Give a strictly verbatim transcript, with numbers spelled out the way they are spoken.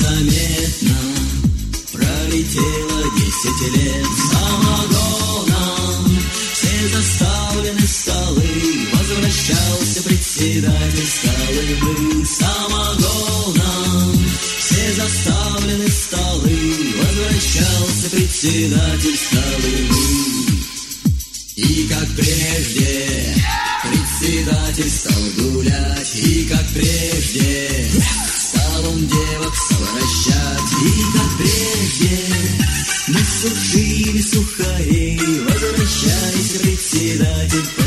незаметно пролетело десять лет. Самогоном все заставлены столы, возвращался председатель столовых. Самогоном все заставлены столы, возвращался председатель столовых. И как прежде председатель стал гулять, и как прежде стал он девок совращать, и как прежде насушили сухарей, возвращаясь председатель